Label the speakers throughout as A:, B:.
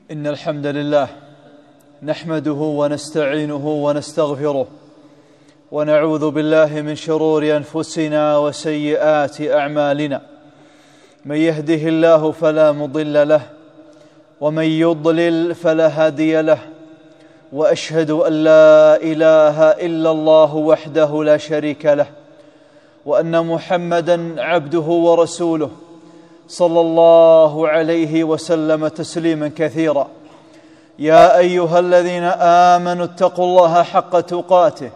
A: إن الحمد لله نحمده ونستعينه ونستغفره ونعوذ بالله من شرور أنفسنا وسيئات أعمالنا. من يهده الله فلا مضل له ومن يضلل فلا هادي له، وأشهد أن لا إله إلا الله وحده لا شريك له، وأن محمدًا عبده ورسوله صلى الله عليه وسلم تسليما كثيرا. يا أيها الذين آمنوا اتقوا الله حق تقاته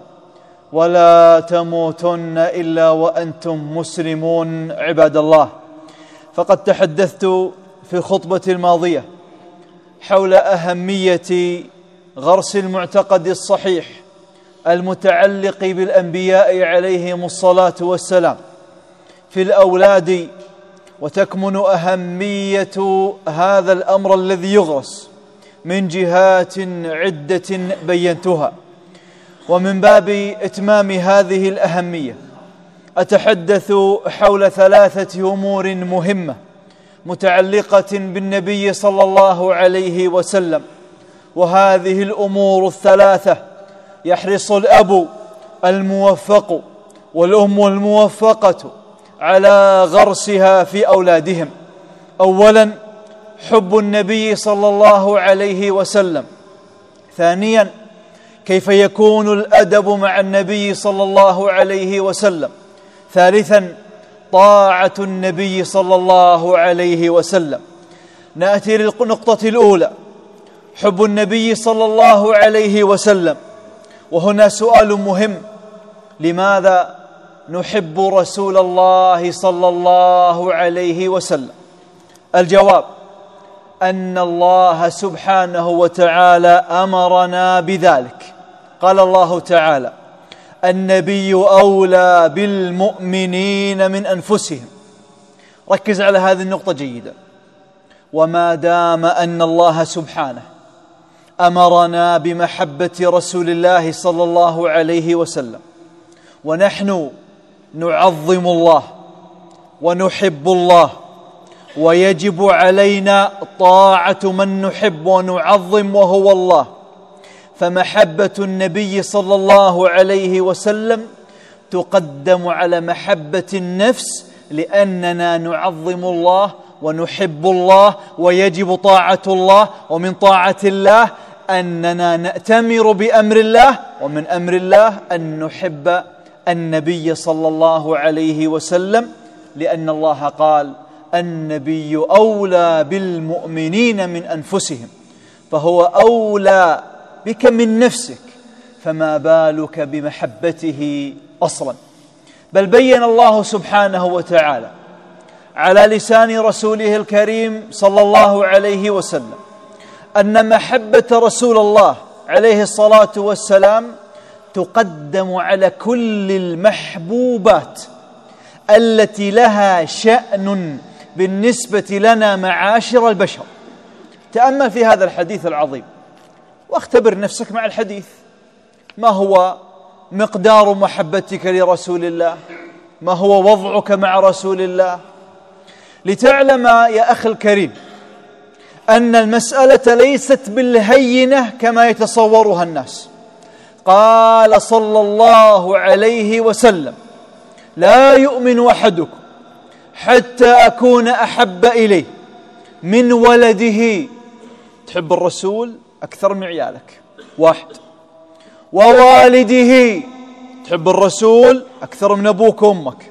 A: ولا تموتن إلا وأنتم مسلمون. عباد الله، فقد تحدثت في خطبتي الماضية حول أهمية غرس المعتقد الصحيح المتعلق بالأنبياء عليهم الصلاة والسلام في الأولاد، وتكمن أهمية هذا الأمر الذي يغرس من جهات عدة بينتها. ومن باب إتمام هذه الأهمية أتحدث حول ثلاثة أمور مهمة متعلقة بالنبي صلى الله عليه وسلم، وهذه الأمور الثلاثة يحرص الأب الموفق والأم الموفقة على غرسها في أولادهم. أولا، حب النبي صلى الله عليه وسلم. ثانيا، كيف يكون الأدب مع النبي صلى الله عليه وسلم. ثالثا، طاعة النبي صلى الله عليه وسلم. نأتي للنقطة الأولى، حب النبي صلى الله عليه وسلم. وهنا سؤال مهم: لماذا نحب رسول الله صلى الله عليه وسلم؟ الجواب: أن الله سبحانه وتعالى أمرنا بذلك. قال الله تعالى: النبي أولى بالمؤمنين من أنفسهم. ركز على هذه النقطة جيدا. وما دام أن الله سبحانه أمرنا بمحبة رسول الله صلى الله عليه وسلم، ونحن نعظم الله ونحب الله، ويجب علينا طاعة من نحب ونعظم وهو الله، فمحبة النبي صلى الله عليه وسلم تقدم على محبة النفس، لأننا نعظم الله ونحب الله ويجب طاعة الله. ومن طاعة الله أننا نأتمر بأمر الله، ومن أمر الله أن نحب النبي صلى الله عليه وسلم، لأن الله قال: النبي أولى بالمؤمنين من أنفسهم، فهو أولى بك من نفسك، فما بالك بمحبته أصلا. بل بين الله سبحانه وتعالى على لسان رسوله الكريم صلى الله عليه وسلم أن محبة رسول الله عليه الصلاة والسلام تقدم على كل المحبوبات التي لها شأن بالنسبة لنا معاشر البشر. تأمل في هذا الحديث العظيم واختبر نفسك مع الحديث. ما هو مقدار محبتك لرسول الله؟ ما هو وضعك مع رسول الله؟ لتعلم يا أخي الكريم أن المسألة ليست بالهينة كما يتصورها الناس. قال صلى الله عليه وسلم: لا يؤمن أحدكم حتى أكون أحب إليه من ولده. تحب الرسول أكثر من عيالك، واحد. ووالده، تحب الرسول أكثر من أبوك وأمك.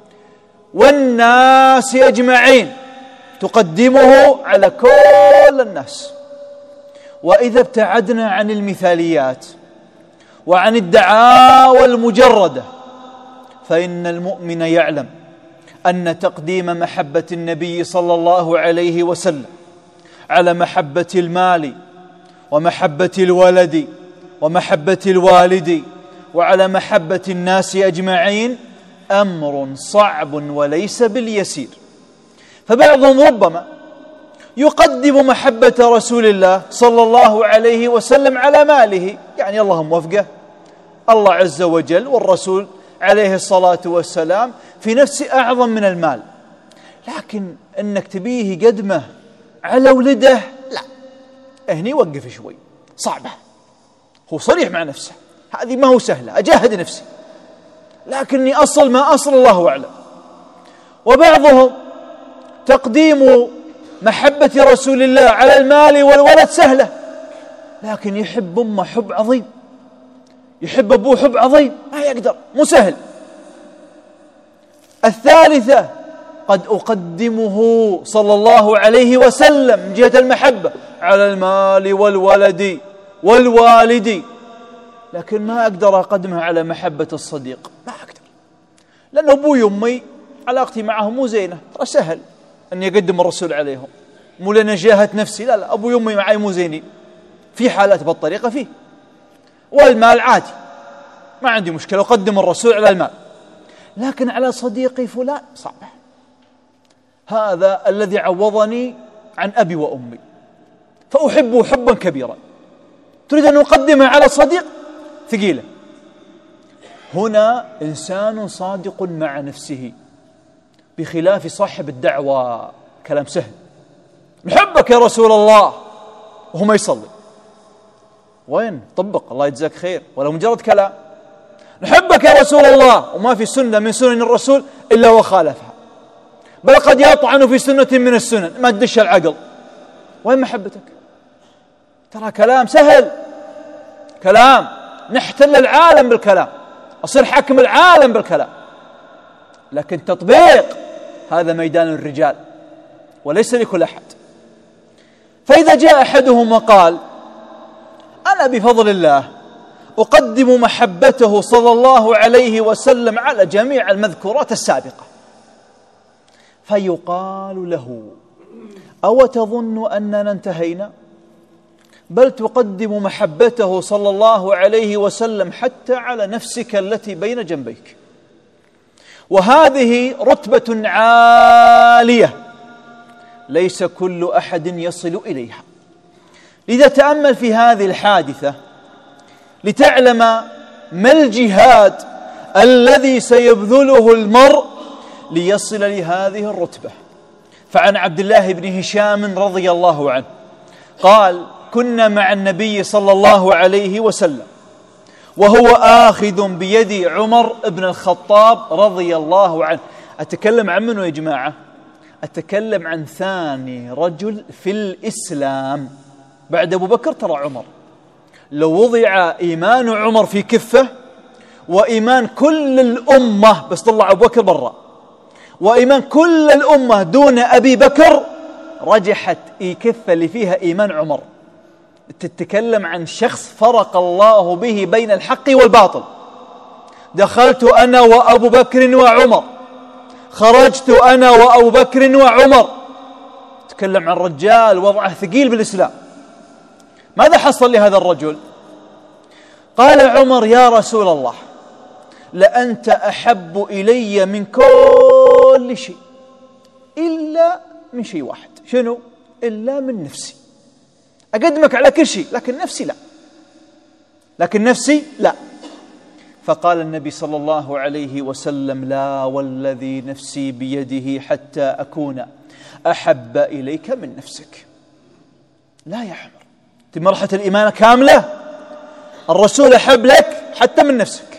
A: والناس أجمعين، تقدمه على كل الناس. وإذا ابتعدنا عن المثاليات وعن الدعاوى المجردة، فإن المؤمن يعلم أن تقديم محبة النبي صلى الله عليه وسلم على محبة المال ومحبة الولد ومحبة الوالد وعلى محبة الناس أجمعين أمر صعب وليس باليسير. فبعضهم ربما يقدم محبة رسول الله صلى الله عليه وسلم على ماله، يعني اللهم وفقه الله عز وجل والرسول عليه الصلاة والسلام في نفس أعظم من المال، لكن أنك تبيه قدمه على ولده لا، هني وقف شوي، صعبة. هو صريح مع نفسه، هذه ما هو سهلة، أجاهد نفسي، لكني أصل ما أصل الله أعلم. وبعضهم تقديم محبة رسول الله على المال والولد سهلة، لكن يحب أمه حب عظيم، يحب أبوه حب عظيم، ما يقدر، مو سهل. الثالثة قد أقدمه صلى الله عليه وسلم من جهة المحبة على المال والولد والوالد، لكن ما أقدر أقدمها على محبة الصديق، ما أقدر، لأن أبوي وأمي علاقتي معهم مو زينة. ترى سهل أن يقدم الرسول عليهم، مو لأن جاهت نفسي، لا أبوي وأمي معي مو زينين، في حالات بالطريقة فيه. والمال عادي، ما عندي مشكلة أقدم الرسول على المال، لكن على صديقي فلان صعبة. هذا الذي عوضني عن أبي وأمي، فأحبه حبا كبيرا، تريد أن أقدمه على صديق، ثقيلة. هنا إنسان صادق مع نفسه، بخلاف صاحب الدعوة، كلام سهل، نحبك يا رسول الله وهو ما يصلي. وين طبق؟ الله يجزاك خير، ولا مجرد كلام. نحبك يا رسول الله وما في سنة من سنن الرسول إلا وخالفها، بل قد يطعن في سنة من السنن، ما تدش العقل. وين محبتك؟ ترى كلام سهل، كلام نحتل العالم بالكلام، أصير حاكم العالم بالكلام، لكن تطبيق هذا ميدان الرجال وليس لكل أحد. فإذا جاء أحدهم وقال أنا بفضل الله أقدم محبته صلى الله عليه وسلم على جميع المذكورات السابقة، فيقال له أو تظن أننا انتهينا؟ بل تقدم محبته صلى الله عليه وسلم حتى على نفسك التي بين جنبيك، وهذه رتبة عالية ليس كل أحد يصل إليها. لذا تأمل في هذه الحادثة لتعلم ما الجهاد الذي سيبذله المرء ليصل لهذه الرتبة. فعن عبد الله بن هشام رضي الله عنه قال كنا مع النبي صلى الله عليه وسلم وهو آخذ بيد عمر بن الخطاب رضي الله عنه. أتكلم عن منه يا جماعة؟ أتكلم عن ثاني رجل في الإسلام بعد أبو بكر. ترى عمر لو وضع إيمان عمر في كفة وإيمان كل الأمة، بس طلع أبو بكر برا، وإيمان كل الأمة دون أبي بكر، رجحت كفة اللي فيها إيمان عمر. تتكلم عن شخص فرق الله به بين الحق والباطل. دخلت أنا وأبو بكر وعمر، خرجت أنا وأبو بكر وعمر. تكلم عن رجال وضعه ثقيل بالإسلام. ماذا حصل لهذا الرجل؟ قال عمر يا رسول الله لأنت أحب إلي من كل شيء إلا من شيء واحد. شنو؟ إلا من نفسي. أقدمك على كل شيء لكن نفسي لا، لكن نفسي لا. فقال النبي صلى الله عليه وسلم لا والذي نفسي بيده حتى أكون أحب إليك من نفسك. لا يا عمر، في مرحلة الإيمان كاملة الرسول أحب لك حتى من نفسك.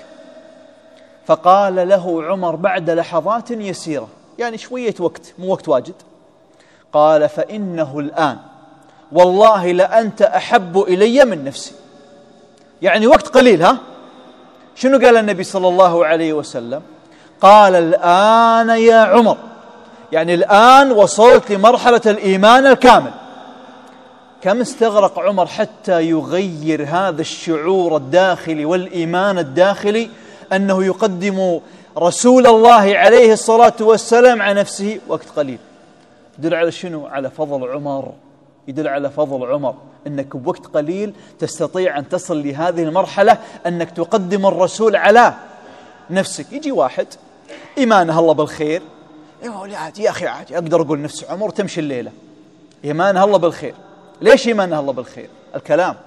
A: فقال له عمر بعد لحظات يسيرة، يعني شوية وقت، مو وقت واجد، قال فإنه الآن والله لأنت أحب إلي من نفسي. يعني وقت قليل. ها شنو قال النبي صلى الله عليه وسلم؟ قال الآن يا عمر، يعني الآن وصلت لمرحلة الإيمان الكامل. كم استغرق عمر حتى يغير هذا الشعور الداخلي والإيمان الداخلي أنه يقدم رسول الله عليه الصلاة والسلام على نفسه؟ وقت قليل. يدل على شنو؟ على فضل عمر. يدل على فضل عمر أنك بوقت قليل تستطيع أن تصل لهذه المرحلة أنك تقدم الرسول على نفسك. يجي واحد إيمانه الله بالخير، يا أخي عادي أقدر أقول نفسي عمر تمشي الليلة، إيمانه الله بالخير. ليش إيمانه الله بالخير؟ الكلام.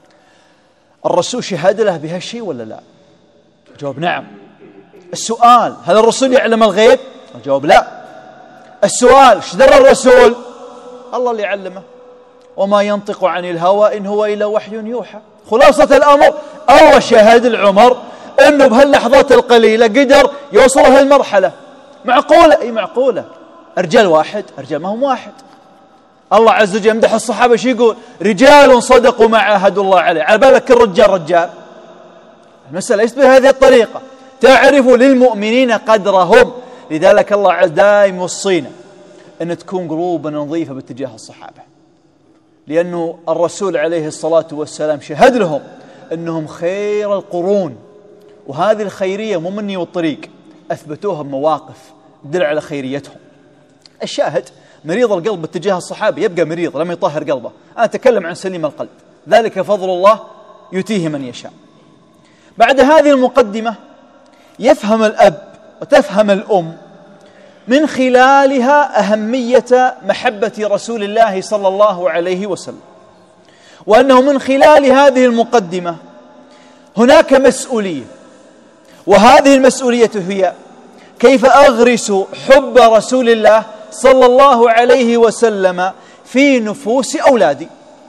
A: الرسول شهد له بهالشيء ولا لا؟ الجواب نعم. السؤال هل الرسول يعلم الغيب؟ الجواب لا. السؤال ايش درى الرسول؟ الله اللي يعلمه. وما ينطق عن الهوى إن هو إلا وحي يوحى. خلاصة الأمر الله شهد العمر أنه بهاللحظات القليلة قدر يوصل هالمرحلة. معقولة؟ أي معقولة. رجال واحد، رجال ما هم واحد. الله عز وجل يمدح الصحابة شو يقول؟ رجال صدقوا ما عاهدوا الله عليه. على بالك كل رجال رجال؟ المسألة ليست بهذه الطريقة. تعرفوا للمؤمنين قدرهم. لذلك الله عز دائم يوصينا أن تكون قلوبنا نظيفة باتجاه الصحابة، لأنه الرسول عليه الصلاة والسلام شهد لهم أنهم خير القرون، وهذه الخيرية مو مني والطريق، أثبتوها بمواقف تدل على خيريتهم. الشاهد مريض القلب باتجاه الصحابة يبقى مريض لم يطهر قلبه. أنا أتكلم عن سليم القلب، ذلك فضل الله يؤتيه من يشاء. بعد هذه المقدمة يفهم الأب وتفهم الأم من خلالها أهمية محبة رسول الله صلى الله عليه وسلم، وأنه من خلال هذه المقدمة هناك مسؤولية، وهذه المسؤولية هي كيف أغرس حب رسول الله صلى الله عليه وسلم في نفوس أولادي.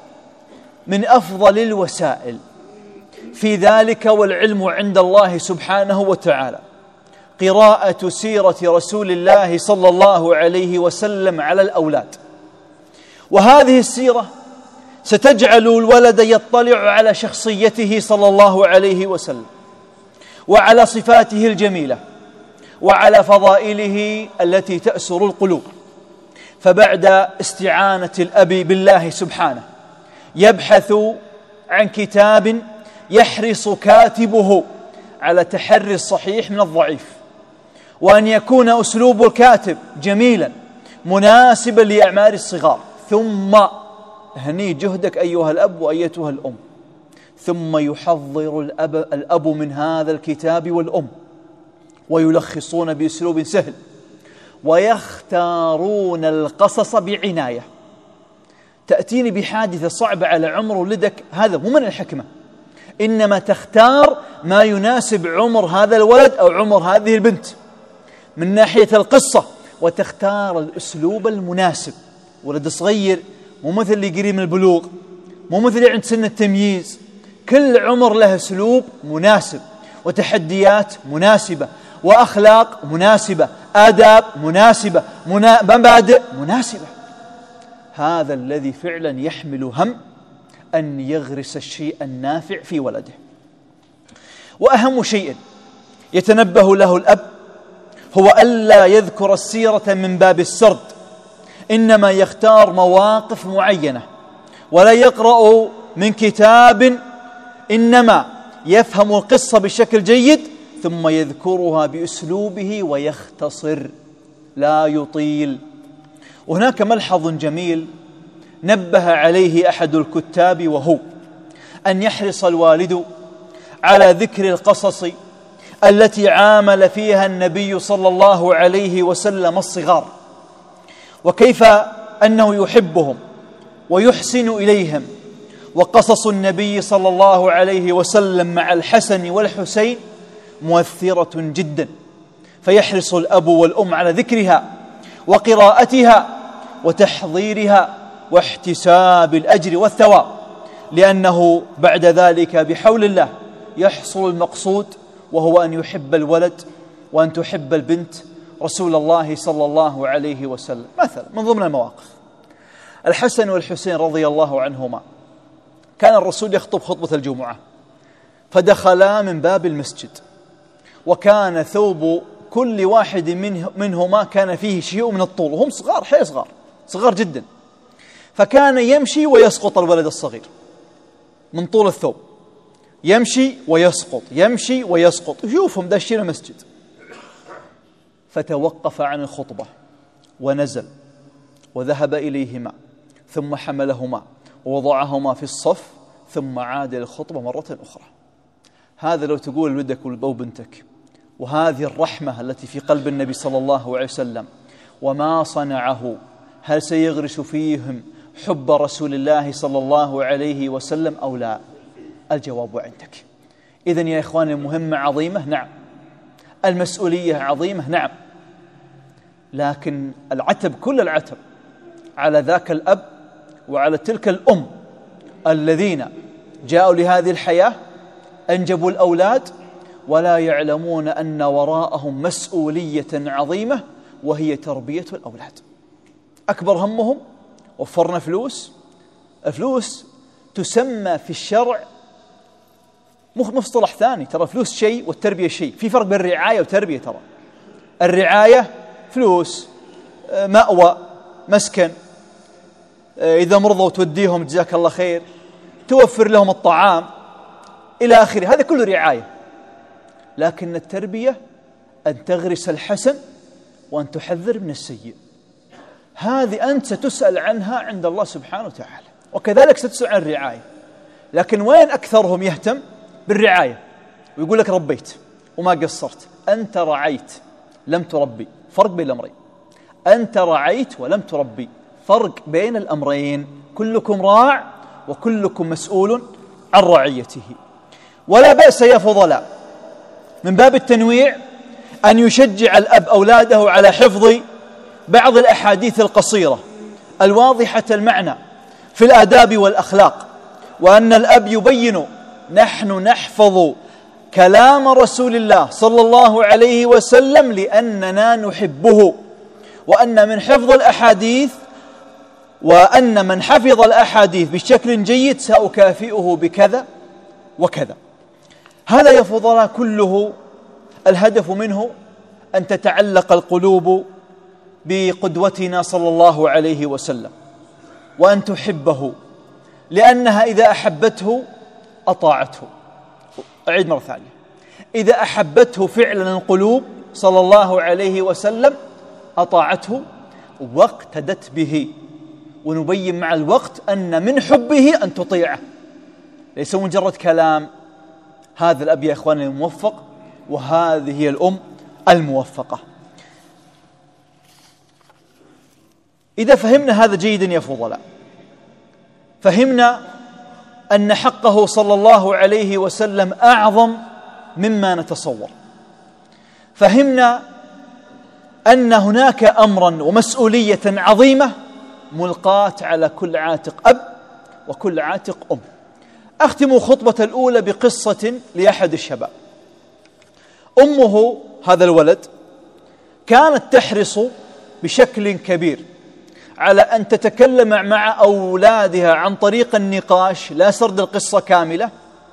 A: من أفضل الوسائل في ذلك والعلم عند الله سبحانه وتعالى قراءة سيرة رسول الله صلى الله عليه وسلم على الأولاد. وهذه السيرة ستجعل الولد يطلع على شخصيته صلى الله عليه وسلم، وعلى صفاته الجميلة، وعلى فضائله التي تأسر القلوب. فبعد استعانة الأب بالله سبحانه يبحث عن كتاب يحرص كاتبه على تحري الصحيح من الضعيف، وأن يكون أسلوب الكاتب جميلا مناسبا لأعمار الصغار. ثم هني جهدك أيها الأب وأيتها الأم. ثم يحضر الأب من هذا الكتاب والأم، ويلخصون بأسلوب سهل، ويختارون القصص بعناية. تأتيني بحادثة صعبة على عمر ولدك، هذا مو من الحكمة، إنما تختار ما يناسب عمر هذا الولد أو عمر هذه البنت من ناحية القصة، وتختار الأسلوب المناسب. ولد صغير مو مثل اللي قريب من البلوغ، مو مثل اللي عند سن التمييز. كل عمر له أسلوب مناسب، وتحديات مناسبة، وأخلاق مناسبة، آداب مناسبة، مبادئ مناسبة. هذا الذي فعلا يحمل هم أن يغرس الشيء النافع في ولده. وأهم شيء يتنبه له الأب هو ألا يذكر السيرة من باب السرد، إنما يختار مواقف معينة، ولا يقرأ من كتاب، إنما يفهم القصة بشكل جيد ثم يذكرها بأسلوبه ويختصر لا يطيل. وهناك ملحظ جميل نبه عليه أحد الكتاب، وهو أن يحرص الوالد على ذكر القصص التي عامل فيها النبي صلى الله عليه وسلم الصغار، وكيف أنه يحبهم ويحسن إليهم. وقصص النبي صلى الله عليه وسلم مع الحسن والحسين مؤثرة جدا، فيحرص الأب والأم على ذكرها وقراءتها وتحضيرها واحتساب الأجر والثواب، لأنه بعد ذلك بحول الله يحصل المقصود، وهو أن يحب الولد وأن تحب البنت رسول الله صلى الله عليه وسلم. مثلا من ضمن المواقف الحسن والحسين رضي الله عنهما، كان الرسول يخطب خطبة الجمعة، فدخلا من باب المسجد، وكان ثوب كل واحد منهما كان فيه شيء من الطول، وهم صغار، حي صغار جدا، فكان يمشي ويسقط الولد الصغير من طول الثوب، يمشي ويسقط يمشي ويسقط، يشوفهم داشين المسجد. فتوقف عن الخطبة ونزل وذهب إليهما، ثم حملهما ووضعهما في الصف، ثم عاد للخطبة مرة أخرى. هذا لو تقول لولدك أو بنتك، وهذه الرحمة التي في قلب النبي صلى الله عليه وسلم وما صنعه، هل سيغرس فيهم حب رسول الله صلى الله عليه وسلم أو لا؟ الجواب عندك. إذن يا إخوان المهمة عظيمة، نعم، المسؤولية عظيمة، نعم، لكن العتب كل العتب على ذاك الأب وعلى تلك الأم الذين جاءوا لهذه الحياة أنجبوا الأولاد ولا يعلمون أن وراءهم مسؤولية عظيمة وهي تربية الأولاد. أكبر همهم وفرنا فلوس. الفلوس تسمى في الشرع مصطلح ثاني، ترى فلوس شيء والتربية شيء، في فرق بين الرعاية والتربية. ترى الرعاية فلوس، مأوى، مسكن، إذا مرضوا توديهم جزاك الله خير، توفر لهم الطعام إلى آخره، هذا كله رعاية. لكن التربية أن تغرس الحسن وأن تحذر من السيء، هذه أنت ستسأل عنها عند الله سبحانه وتعالى، وكذلك ستسأل عن الرعاية. لكن وين أكثرهم يهتم بالرعاية ويقول لك ربيت وما قصرت؟ أنت رعيت لم تربي، فرق بين الأمرين. أنت رعيت ولم تربي، فرق بين الأمرين. كلكم راع وكلكم مسؤول عن رعيته. ولا بأس يا فضلاء من باب التنويع أن يشجع الأب أولاده على حفظ بعض الأحاديث القصيرة الواضحة المعنى في الآداب والأخلاق، وأن الأب يبين نحن نحفظ كلام رسول الله صلى الله عليه وسلم لأننا نحبه، وأن من حفظ الأحاديث وأن من حفظ الأحاديث بشكل جيد سأكافئه بكذا وكذا. هذا يا فضلاء كله الهدف منه أن تتعلق القلوب بقدوتنا صلى الله عليه وسلم، وأن تحبه، لأنها إذا أحبته أطاعته. أعيد مرة ثانية، إذا أحبته فعلا القلوب صلى الله عليه وسلم أطاعته واقتدت به. ونبين مع الوقت أن من حبه أن تطيعه، ليس مجرد كلام. هذا الأب يا إخواني الموفق، وهذه هي الأم الموفقة. إذا فهمنا هذا جيدا يا فضلاء، فهمنا أن حقه صلى الله عليه وسلم أعظم مما نتصور. فهمنا أن هناك أمرا ومسؤولية عظيمة ملقاة على كل عاتق أب وكل عاتق أم. أختم خطبة الأولى بقصة لأحد الشباب. أمه هذا الولد كانت تحرص بشكل كبير على أن تتكلم مع أولادها عن طريق النقاش، لا سرد القصة كاملة،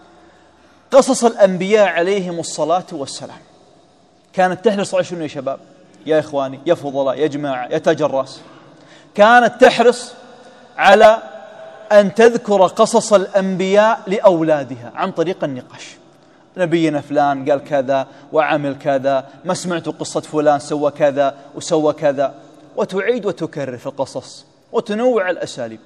A: قصص الأنبياء عليهم الصلاة والسلام. كانت تحرص على شنو يا شباب، يا إخواني، يا فضلاء، يا جماعة، يا تاج الراس؟ كانت تحرص على أن تذكر قصص الأنبياء لأولادها عن طريق النقاش. نبينا فلان قال كذا وعمل كذا، ما سمعت قصة فلان سوى كذا وسوى كذا، وتعيد وتكرر في القصص وتنوع الأساليب.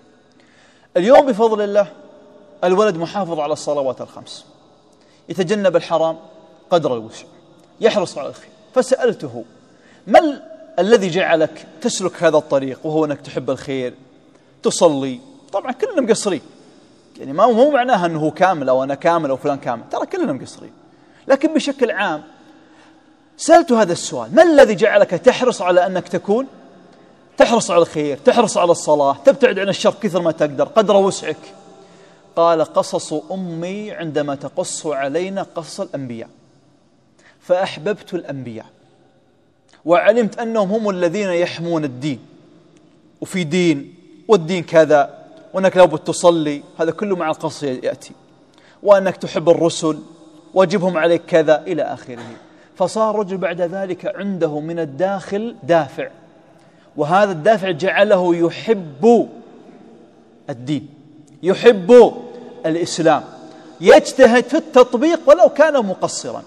A: اليوم بفضل الله الولد محافظ على الصلوات الخمس، يتجنب الحرام قدر الوسع، يحرص على الخير. فسألته: ما الذي جعلك تسلك هذا الطريق، وهو أنك تحب الخير، تصلي؟ طبعا كلنا مقصرين، يعني مو معناها أنه كامل أو أنا كامل أو فلان كامل، ترى كلنا مقصرين. لكن بشكل عام سألت هذا السؤال: ما الذي جعلك تحرص على أنك تحرص على الخير، تحرص على الصلاة، تبتعد عن الشر كثر ما تقدر قدر وسعك؟ قال: قصص أمي عندما تقص علينا قصص الأنبياء، فأحببت الأنبياء وعلمت أنهم هم الذين يحمون الدين، وفي دين والدين كذا، وأنك لابد تصلي، هذا كله مع القصص يأتي، وأنك تحب الرسل واجبهم عليك كذا إلى آخره. فصار رجل بعد ذلك عنده من الداخل دافع، وهذا الدافع جعله يحب الدين، يحب الإسلام، يجتهد في التطبيق ولو كان مقصرا.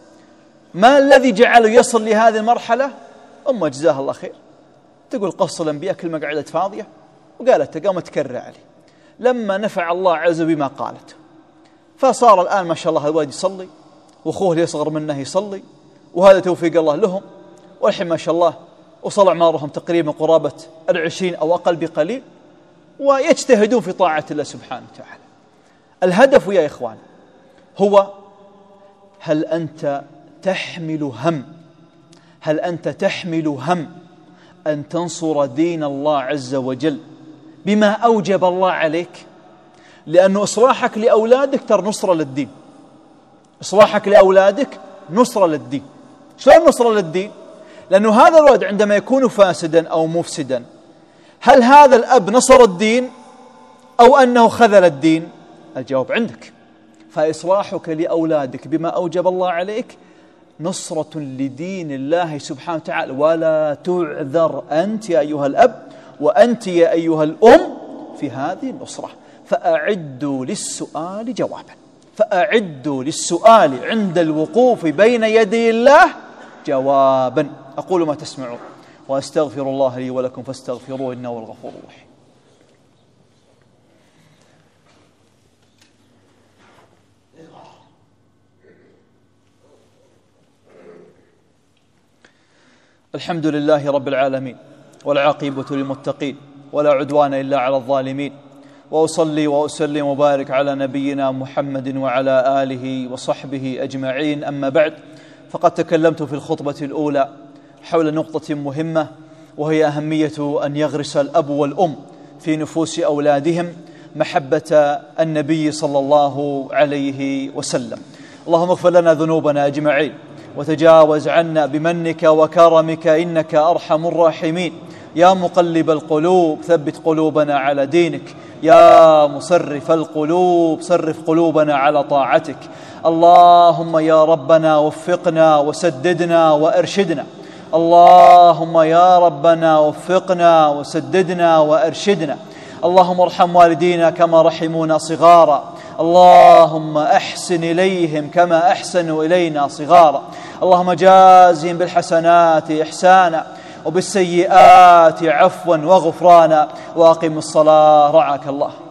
A: ما الذي جعله يصل لهذه المرحلة؟ أمه جزاها الله خير تقول قصص الأنبياء كلمة قعدت فاضية وقالت قامت تكرر عليه، لما نفع الله عز بما قالت. فصار الآن ما شاء الله الوالد يصلي، وأخوه اللي يصغر منه يصلي، وهذا توفيق الله لهم، والحين ما شاء الله وصل أعمارهم تقريبا قرابة 20 أو أقل بقليل، ويجتهدون في طاعة الله سبحانه وتعالى. الهدف يا إخوان هو: هل أنت تحمل هم أن تنصر دين الله عز وجل بما أوجب الله عليك؟ لأنه إصلاحك لأولادك ترى نصرة للدين، إصلاحك لأولادك نصرة للدين. شلون نصرة للدين؟ لأنه هذا الولد عندما يكون فاسدا أو مفسدا، هل هذا الأب نصر الدين أو أنه خذل الدين؟ الجواب عندك. فإصلاحك لأولادك بما أوجب الله عليك نصرة لدين الله سبحانه وتعالى. ولا تعذر أنت يا أيها الأب وأنت يا أيها الأم في هذه النصرة. فأعدوا للسؤال جوابا، فأعدوا للسؤال عند الوقوف بين يدي الله جوابا. أقول ما تسمعون وأستغفر الله لي ولكم فاستغفروه إنه هو الغفور الرحيم. الحمد لله رب العالمين، والعاقبة للمتقين، ولا عدوان إلا على الظالمين، وأصلي وأسلم وبارك على نبينا محمد وعلى آله وصحبه أجمعين. أما بعد، فقد تكلمت في الخطبة الأولى حول نقطة مهمة، وهي أهمية أن يغرس الأب والأم في نفوس أولادهم محبة النبي صلى الله عليه وسلم. اللهم اغفر لنا ذنوبنا أجمعين، وتجاوز عنا بمنك وكرمك إنك أرحم الراحمين. يا مقلب القلوب ثبت قلوبنا على دينك، يا مصرف القلوب صرف قلوبنا على طاعتك. اللهم يا ربنا وفقنا وسددنا وأرشدنا، اللهم يا ربنا وفقنا وسددنا وأرشدنا. اللهم ارحم والدينا كما رحمونا صغارا، اللهم أحسن إليهم كما أحسنوا إلينا صغارا. اللهم جازهم بالحسنات إحسانا وبالسيئات عفوا وغفرانا. وأقم الصلاة رعاك الله.